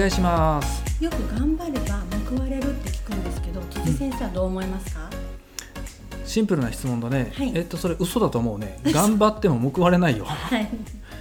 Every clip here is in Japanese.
願いします。 よく頑張れば報われるって聞くんですけど、辻先生はどう思いますか？ シンプルな質問だね、 はい、 それ嘘だと思うね。頑張っても報われないよはい、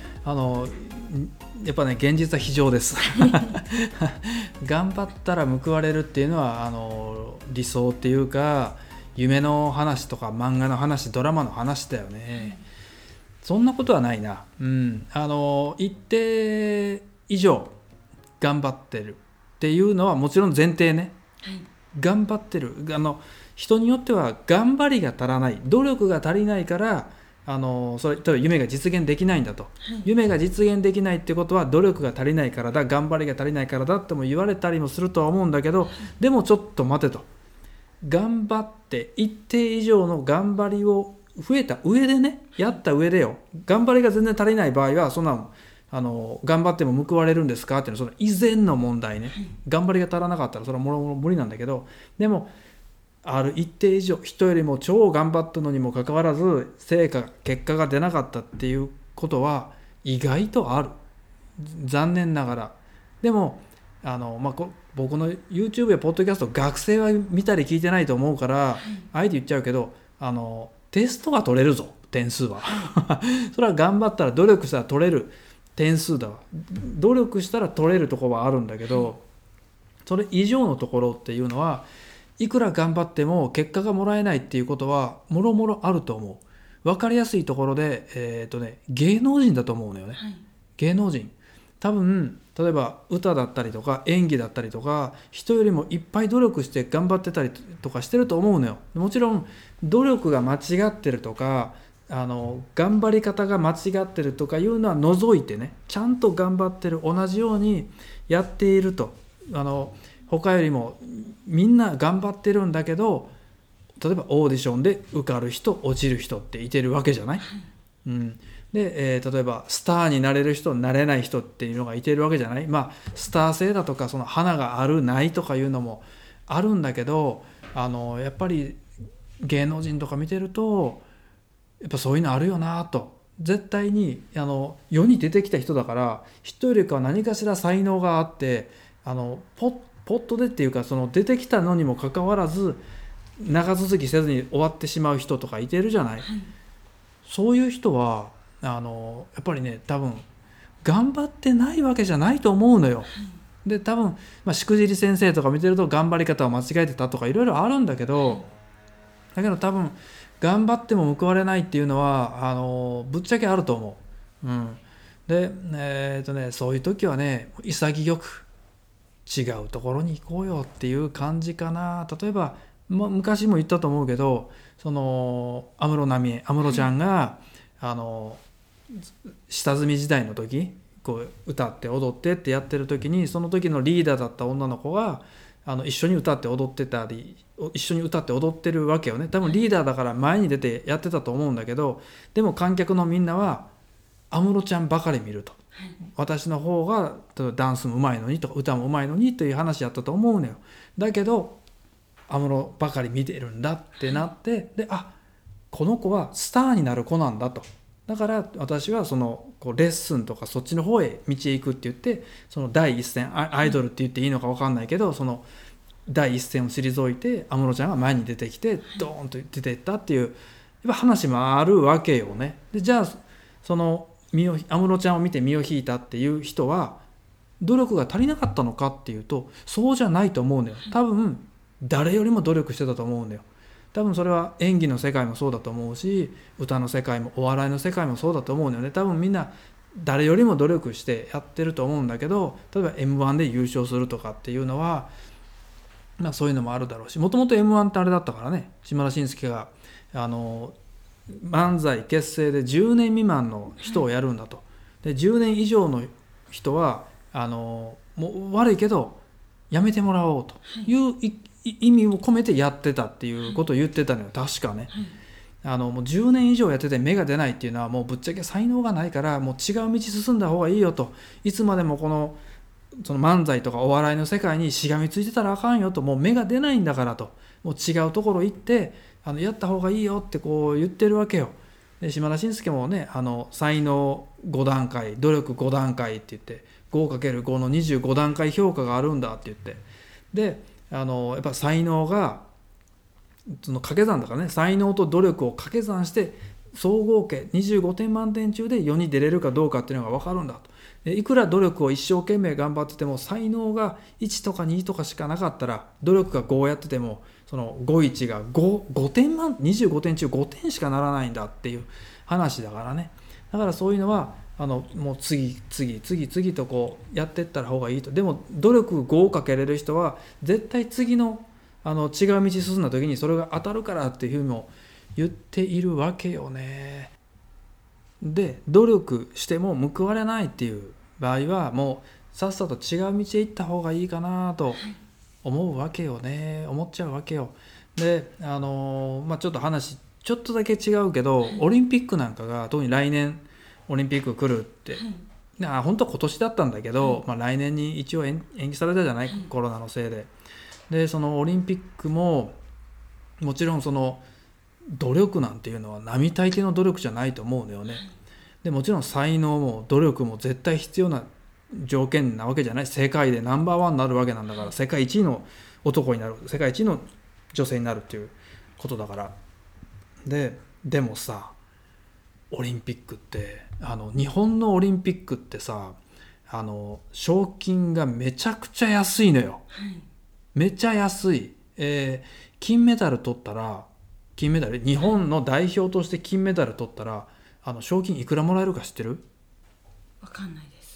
やっぱね、現実は非常です頑張ったら報われるっていうのは理想っていうか、夢の話とか漫画の話、ドラマの話だよね。そんなことはないな。一定以上頑張ってるっていうのはもちろん前提ね。 はい、 頑張ってる、人によっては頑張りが足らない、努力が足りないからそれ例えば夢が実現できないんだと、 はい、 夢が実現できないってことは努力が足りないからだ、頑張りが足りないからだっても言われたりもするとは思うんだけど、でもちょっと待てと、頑張って一定以上の頑張りを増えた上でね、やった上でよ、頑張りが全然足りない場合はそんな頑張っても報われるんですかっていうのはその以前の問題ね。頑張りが足らなかったらそれはもろもろ無理なんだけど、でもある一定以上、人よりも超頑張ったのにもかかわらず結果が出なかったっていうことは意外とある。残念ながら。でも僕の YouTube やポッドキャスト、学生は見たり聞いてないと思うから、あえて言っちゃうけど、テストは取れるぞ、点数はそれは頑張ったら、努力したら取れる点数だわ。努力したら取れるところはあるんだけど、それ以上のところっていうのはいくら頑張っても結果がもらえないっていうことはもろもろあると思う。分かりやすいところで、芸能人だと思うのよね。 はい、 芸能人多分、例えば歌だったりとか演技だったりとか、人よりもいっぱい努力して頑張ってたりとかしてると思うのよ。もちろん努力が間違ってるとか、頑張り方が間違ってるとかいうのは除いてね、ちゃんと頑張ってる、同じようにやっていると、他よりもみんな頑張ってるんだけど、例えばオーディションで受かる人、落ちる人っていてるわけじゃない、で、例えばスターになれる人、なれない人っていうのがいてるわけじゃない。スター性だとか、その花があるないとかいうのもあるんだけど、やっぱり芸能人とか見てるとやっぱそういうのあるよなと。絶対に世に出てきた人だから、人よりかは何かしら才能があって、ポットでっていうか、その出てきたのにもかかわらず長続きせずに終わってしまう人とかいてるじゃない、そういう人はやっぱりね、多分頑張ってないわけじゃないと思うのよ。で多分、しくじり先生とか見てると頑張り方を間違えてたとかいろいろあるんだけど、だけど多分頑張っても報われないっていうのはぶっちゃけあると思う。で、そういう時はね、潔く違うところに行こうよっていう感じかな。例えば、昔も言ったと思うけど、その安室ちゃんが、下積み時代の時、こう歌って踊ってってやってる時に、その時のリーダーだった女の子が一緒に歌って踊ってたり、一緒に歌って踊ってるわけよね。多分リーダーだから前に出てやってたと思うんだけど、でも観客のみんなは安室ちゃんばかり見ると、私の方がダンスもうまいのにとか歌もうまいのにという話やったと思うのよ。だけど安室ばかり見てるんだってなって、でこの子はスターになる子なんだと。だから私はそのレッスンとかそっちの方へ道へ行くって言って、その第一線、アイドルって言っていいのか分かんないけど、その第一線を退いて安室ちゃんが前に出てきてドーンと出ていったっていうやっぱ話もあるわけよね。でじゃあその安室ちゃんを見て身を引いたっていう人は努力が足りなかったのかっていうと、そうじゃないと思うのよ。多分誰よりも努力してたと思うんだよ。多分それは演技の世界もそうだと思うし、歌の世界もお笑いの世界もそうだと思うんだよね。多分みんな誰よりも努力してやってると思うんだけど、例えば M1 で優勝するとかっていうのは、そういうのもあるだろうし、もともと M1 ってあれだったからね、島田紳介が漫才結成で10年未満の人をやるんだと。で10年以上の人はもう悪いけどやめてもらおうという意味を込めてやってたっていうことを言ってたのよ、確かね。もう10年以上やってて芽が出ないっていうのはもうぶっちゃけ才能がないから、もう違う道進んだ方がいいよと。いつまでもその漫才とかお笑いの世界にしがみついてたらあかんよと。もう芽が出ないんだからと。もう違うところ行ってやった方がいいよってこう言ってるわけよ。で島田紳介もね、才能5段階、努力5段階って言って 5×5 の25段階評価があるんだって言って、でやっぱ才能がその掛け算だからね、才能と努力を掛け算して総合計25点満点中で世に出れるかどうかっていうのが分かるんだと。いくら努力を一生懸命頑張ってても才能が1とか2とかしかなかったら、努力が5やっててもその51が 5点満25点中5点しかならないんだっていう話だからね。だからそういうのはもう次とこうやっていった方がいいと。でも努力5をかけれる人は絶対次の違う道進んだ時にそれが当たるからっていうふうにも言っているわけよね。で努力しても報われないっていう場合はもうさっさと違う道へ行った方がいいかなと思うわけよね。思っちゃうわけよ。でちょっと話ちょっとだけ違うけど、オリンピックなんかが特に来年オリンピック来るって、本当は今年だったんだけど、来年に一応延期されたじゃない、コロナのせいで。でそのオリンピックももちろんその努力なんていうのは並大抵の努力じゃないと思うのよね。でもちろん才能も努力も絶対必要な条件なわけじゃない。世界でナンバーワンになるわけなんだから、世界一位の男になる、世界一位の女性になるっていうことだから。でもさ、オリンピックって日本のオリンピックってさ、賞金がめちゃくちゃ安いのよ、めちゃ安い。金メダル取ったら日本の代表として金メダル取ったら賞金いくらもらえるか知ってる？ わかんないです。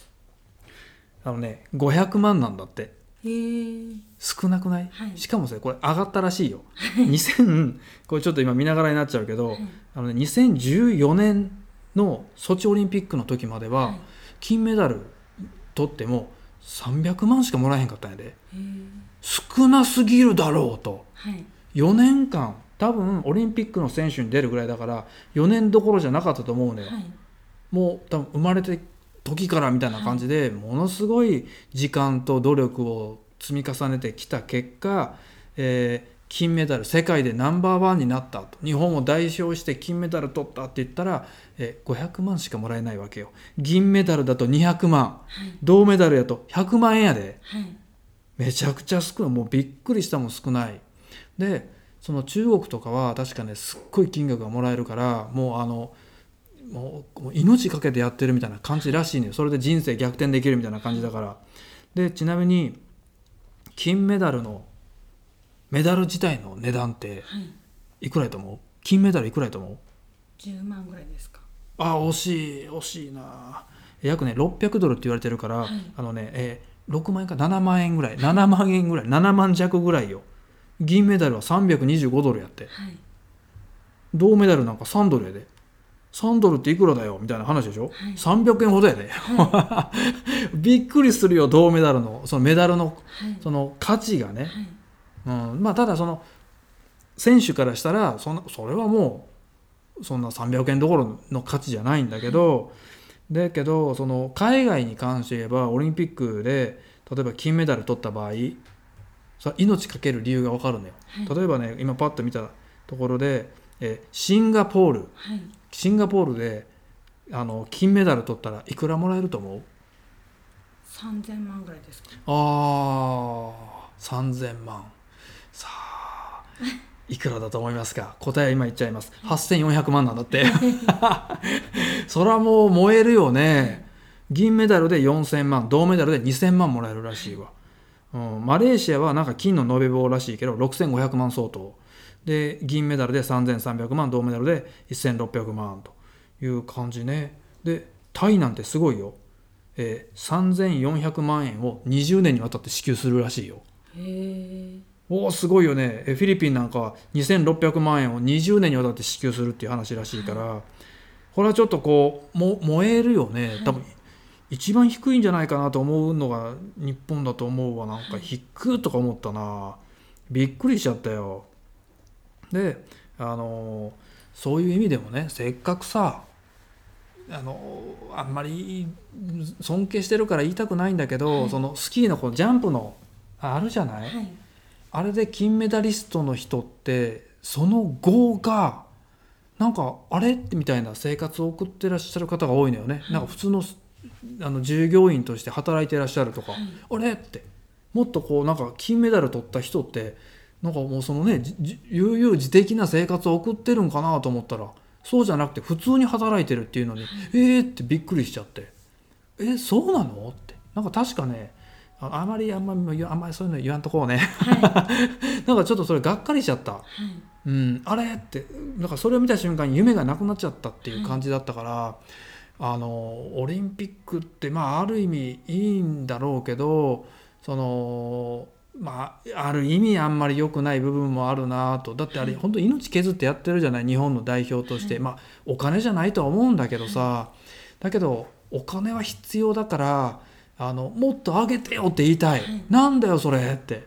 500万なんだって。少なくない？ はいしかもさ、これ上がったらしいよ。これちょっと今見ながらになっちゃうけど、2014年のソチオリンピックの時までは金メダル取っても300万しかもらえへんかったんやで。少なすぎるだろうと。4年間多分オリンピックの選手に出るぐらいだから4年どころじゃなかったと思うのよ。もう多分生まれて時からみたいな感じで、ものすごい時間と努力を積み重ねてきた結果、金メダル世界でナンバーワンになったと、日本を代表して金メダル取ったって言ったら、500万しかもらえないわけよ。銀メダルだと200万、銅メダルだと100万円やで、めちゃくちゃ少ない。もうびっくりしたもん、少ない。でその中国とかは確かね、すっごい金額がもらえるから、もう命かけてやってるみたいな感じらしいね。それで人生逆転できるみたいな感じだから。でちなみに金メダルのメダル自体の値段っていくらやと思う？金メダルいくらやと思う ？10万ぐらいですか？ 惜しいな。約ね600ドルって言われてるから、6万円か7万円ぐらい、7万弱ぐらいよ。銀メダルは325ドルやって、銅メダルなんか3ドルやで。3ドルっていくらだよみたいな話でしょ、300円ほどやで、びっくりするよ。銅メダルのそのメダルのその価値がね、ただその選手からしたらそれはもうそんな300円どころの価値じゃないんだけど、だけどその海外に関して言えばオリンピックで例えば金メダル取った場合、それ命かける理由が分かるのよ。例えばね、今パッと見たところで、シンガポールで金メダル取ったらいくらもらえると思う ？3000万ぐらいですか？ 3000万。さあいくらだと思いますか？答えは今言っちゃいます。8400万なんだってそれはもう燃えるよね。銀メダルで4000万、銅メダルで2000万もらえるらしいわ。マレーシアはなんか金の延べ棒らしいけど6500万相当で、銀メダルで3300万、銅メダルで1600万という感じね。でタイなんてすごいよ、3400万円を20年にわたって支給するらしいよ。すごいよね。フィリピンなんかは2600万円を20年にわたって支給するっていう話らしいから、これはちょっとこう燃えるよね。多分一番低いんじゃないかなと思うのが日本だと思うわ。なんか低いとか思ったな。びっくりしちゃったよ。でそういう意味でもね、せっかくさあんまり尊敬してるから言いたくないんだけど、そのスキーのこのジャンプのあるじゃない、あれで金メダリストの人ってその後がなんかあれみたいな生活を送ってらっしゃる方が多いのよね。なんか普通の従業員として働いていらっしゃるとか、 はいあれってもっとこうなんか金メダル取った人ってなんかもうそのね悠々自適な生活を送ってるんかなと思ったらそうじゃなくて普通に働いてるっていうのに、ってびっくりしちゃって、そうなのってなんか確かねあんまりそういうの言わんとこうねなんかちょっとそれがっかりしちゃった、あれってなんかそれを見た瞬間に夢がなくなっちゃったっていう感じだったから、オリンピックってある意味いいんだろうけどある意味あんまり良くない部分もあるなと。だってあれ本当命削ってやってるじゃない日本の代表として、お金じゃないとは思うんだけどさ、だけどお金は必要だからもっと上げてよって言いたい、なんだよそれって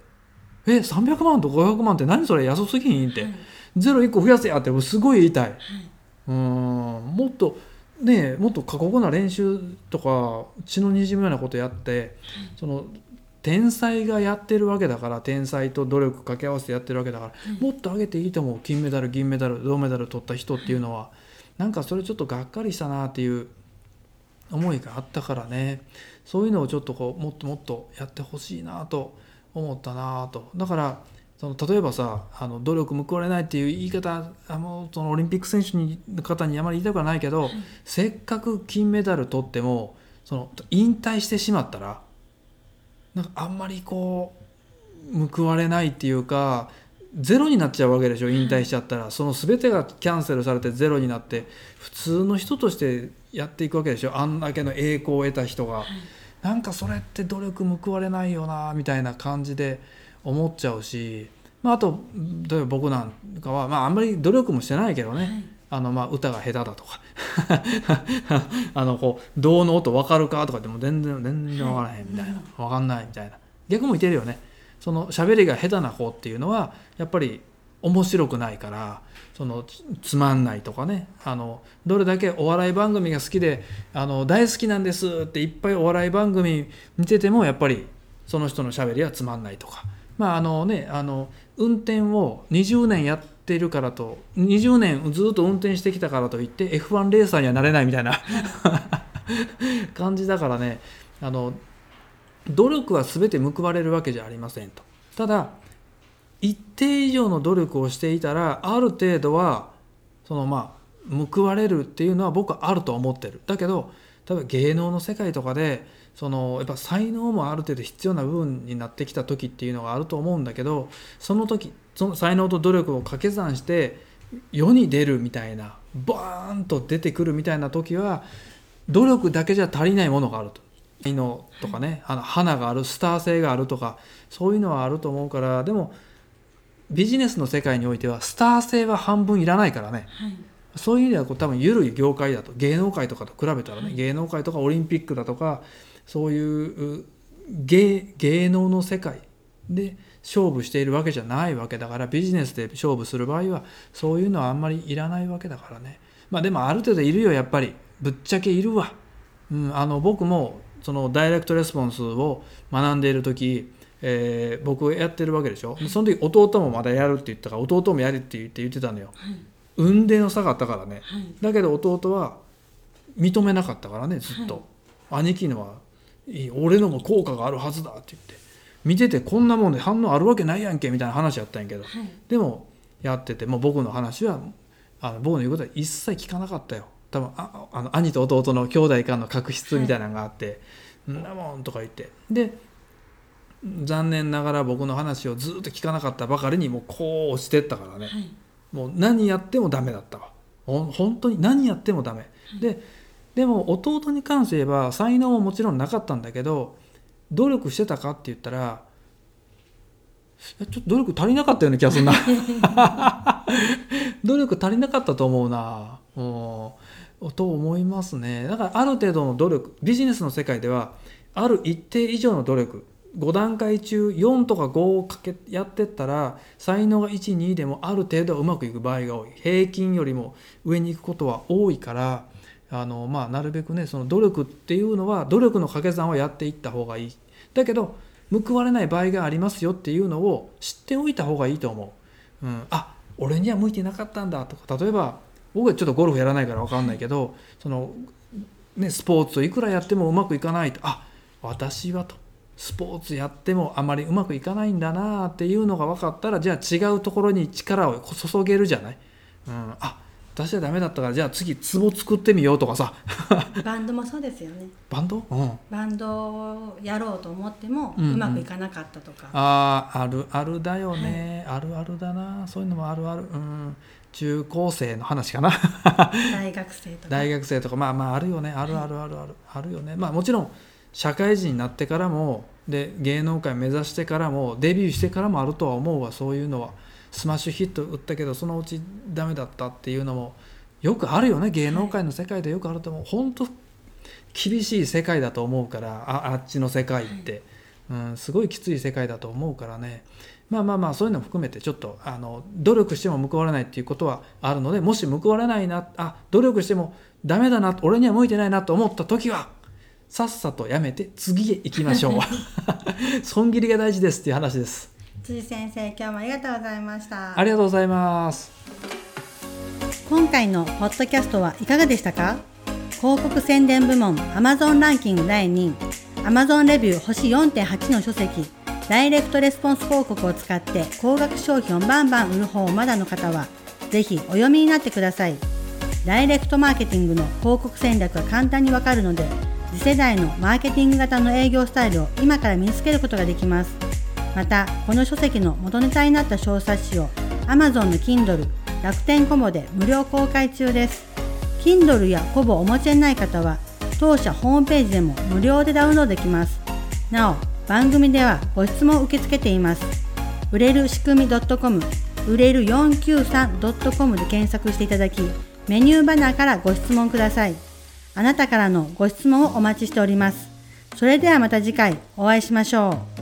300万と500万って何それ安すぎんって、ゼロ1個増やせやってすごい言いたい、もっと過酷な練習とか血の滲むようなことやって、その天才がやってるわけだから、天才と努力掛け合わせてやってるわけだから、もっと上げていいと思う。金メダル銀メダル銅メダル取った人っていうのは、なんかそれちょっとがっかりしたなっていう思いがあったからね、そういうのをちょっとこうもっともっとやってほしいなと思ったなと。だから例えばさ努力報われないっていう言い方そのオリンピック選手の方にあまり言いたくはないけど、せっかく金メダル取っても引退してしまったらなんかあんまりこう報われないっていうかゼロになっちゃうわけでしょ。引退しちゃったらその全てがキャンセルされてゼロになって普通の人としてやっていくわけでしょ。あんだけの栄光を得た人が、なんかそれって努力報われないよなみたいな感じで思っちゃうし、あと例えば僕なんかは、あんまり努力もしてないけどね、歌が下手だとかこう銅の音分かるかとかでも全然分からへんみたいな、分かんないみたいな逆もいてるよね。その喋りが下手な方っていうのはやっぱり面白くないからつまんないとかね、どれだけお笑い番組が好きで大好きなんですっていっぱいお笑い番組見ててもやっぱりその人の喋りはつまんないとか、運転を20年やってるからと20年ずっと運転してきたからといって F1 レーサーにはなれないみたいな感じだからね、努力は全て報われるわけじゃありませんと。ただ一定以上の努力をしていたらある程度は報われるっていうのは僕はあると思ってる。だけど例えば芸能の世界とかでやっぱ才能もある程度必要な部分になってきた時っていうのがあると思うんだけど、その時その才能と努力を掛け算して世に出るみたいなバーンと出てくるみたいな時は努力だけじゃ足りないものがあると。才能とかね、花があるスター性があるとかそういうのはあると思うから、でもビジネスの世界においてはスター性は半分いらないからね、そういう意味では多分緩い業界だと芸能界とかと比べたらね、芸能界とかオリンピックだとかそういう芸能の世界で勝負しているわけじゃないわけだから、ビジネスで勝負する場合はそういうのはあんまりいらないわけだからね。でもある程度いるよやっぱり、ぶっちゃけいるわ、僕もそのダイレクトレスポンスを学んでいる時、僕やってるわけでしょ。その時弟もまだやるって言ったから弟もやるって言ってたのよ、運命の差があったからね、だけど弟は認めなかったからねずっと、兄貴のは俺のも効果があるはずだって言って見てて、こんなもんで反応あるわけないやんけみたいな話やったんやけど、でもやっててもう僕の話は僕の言うことは一切聞かなかったよ。多分兄と弟の兄弟間の確執みたいなのがあって、んなもんとか言って、で残念ながら僕の話をずっと聞かなかったばかりにもうこう落ちてったからね、もう何やってもダメだったわ。本当に何やってもダメ、でも弟に関して言えば才能ももちろんなかったんだけど努力してたかって言ったらちょっと努力足りなかったような気がするな努力足りなかったと思うなと思いますね。だからある程度の努力、ビジネスの世界ではある一定以上の努力、5段階中4とか5をやってったら才能が1、2でもある程度うまくいく場合が多い。平均よりも上に行くことは多いからなるべくねその努力っていうのは努力の掛け算はやっていった方がいい。だけど報われない場合がありますよっていうのを知っておいた方がいいと思う、俺には向いてなかったんだとか、例えば僕はちょっとゴルフやらないから分かんないけど、 スポーツをいくらやってもうまくいかないと、私はとスポーツやってもあまりうまくいかないんだなっていうのが分かったら、じゃあ違うところに力を注げるじゃない、私はダメだったからじゃあ次壺作ってみようとかさバンドもそうですよね。 バンド、 バンドをやろうと思ってもうまくいかなかったとか、 あるあるだよね、あるあるだな、そういうのもあるある、中高生の話かな大学生とかあるよね、あるあるあるある、あるよね。もちろん社会人になってからもで芸能界目指してからもデビューしてからもあるとは思うわ。そういうのはスマッシュヒット打ったけどそのうちダメだったっていうのもよくあるよね。芸能界の世界でよくあると思う。本当厳しい世界だと思うから、あっちの世界って、すごいきつい世界だと思うからね。そういうのも含めてちょっと努力しても報われないっていうことはあるので、もし報われないな、努力してもダメだな、俺には向いてないなと思った時はさっさとやめて次へ行きましょう損切りが大事ですっていう話です。 辻先生、今日もありがとうございました。 ありがとうございます。 今回のポッドキャストはいかがでしたか？広告宣伝部門 Amazon ランキング第2位、 Amazon レビュー星 4.8 の書籍ダイレクトレスポンス広告を使って高額商品をバンバン売る方をまだの方はぜひお読みになってください。ダイレクトマーケティングの広告戦略が簡単にわかるので、次世代のマーケティング型の営業スタイルを今から身につけることができます。またこの書籍の元ネタになった小冊子を Amazon の Kindle、楽天コボで無料公開中です。 Kindle やコボをお持ちでない方は当社ホームページでも無料でダウンロードできます。なお番組ではご質問を受け付けています。売れる仕組み .com、 売れる 493.com で検索していただき、メニューバナーからご質問ください。あなたからのご質問をお待ちしております。それではまた次回お会いしましょう。